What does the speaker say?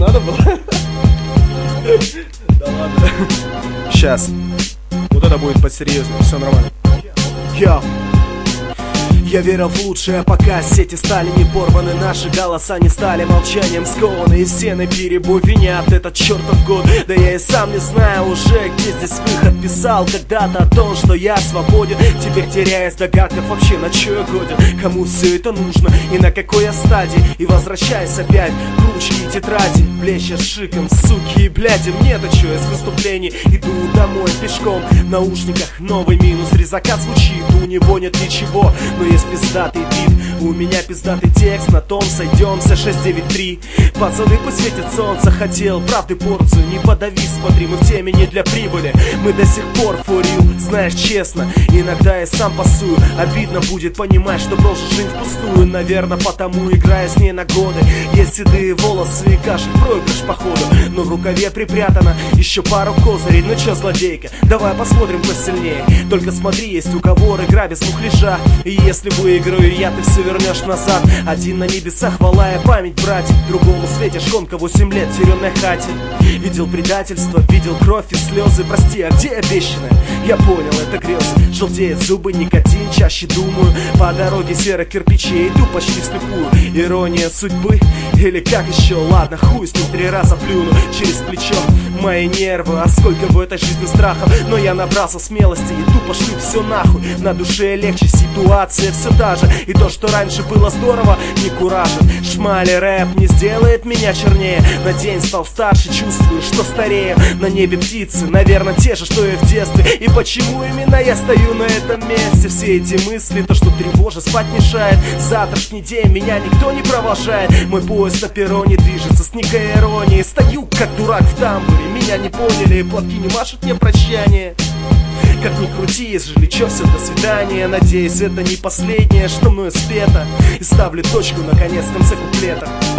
надо было? Да ладно. Сейчас. Вот это будет посерьезнее, все нормально. Я верил в лучшее, пока сети стали не порваны. Наши голоса не стали молчанием скованы. И все на перебой винят этот чертов год. Да я и сам не знаю уже, где здесь выход. Писал когда-то о том, что я свободен. Теперь теряясь в догадках вообще, на чё я годен. Кому все это нужно и на какой я стадии. И возвращаясь опять к ручке и тетради, блеща шиком, суки и бляди. Мне-то чё, из выступлений иду домой пешком. В наушниках новый минус резака звучит. У него нет ничего, но есть пиздатый бит, у меня пиздатый текст, на том сойдемся 693. Пацаны, пусть светит солнце, хотел правды порцию, не подави, смотри, мы в теме не для прибыли. Мы до сих пор for real, знаешь, честно, иногда я сам пасую. Обидно будет понимать, что прожил жизнь впустую. Наверное, потому играя с ней на годы. Есть седые волосы и кашель, проигрыш походу, но в рукаве припрятано еще пару козырей. Ну чё, злодейка, давай посмотрим, кто сильнее. Только смотри, есть уговор, игра без мухляжа. И если выиграю я, ты все вернешь назад. Один на небесах, валая память, братьев. Другому светишь, гонка 8 лет в тюремной хате. Видел предательство, видел кровь и слезы. Прости, а где обещанное? Я понял, это грезы. Желтеют зубы, никотин, чаще думаю. По дороге серых кирпичей иду почти вслепую. Ирония судьбы или как еще? Ладно, хуй с ним, 3 раза плюну через плечо. Мои нервы, а сколько в этой жизни страхов. Но я набрался смелости и тупо шлю все нахуй. На душе легче, ситуация все та же. И то, что раньше было здорово, не куражит. Шмали рэп не сделает меня чернее. На день стал старше, чувствую, что старею. На небе птицы, наверное, те же, что и в детстве. И почему именно я стою на этом месте? Все эти мысли, то, что тревожит, спать мешает. Завтрашний день меня никто не провожает. Мой поезд на перроне движется с некой иронией. Стою, как дурак в тамбуре, меня не поняли. И платки не машут мне прощание. Как ни крути, ежели чё, все, до свидания. Надеюсь, это не последнее, что мною спето. И ставлю точку, наконец, в конце куплета.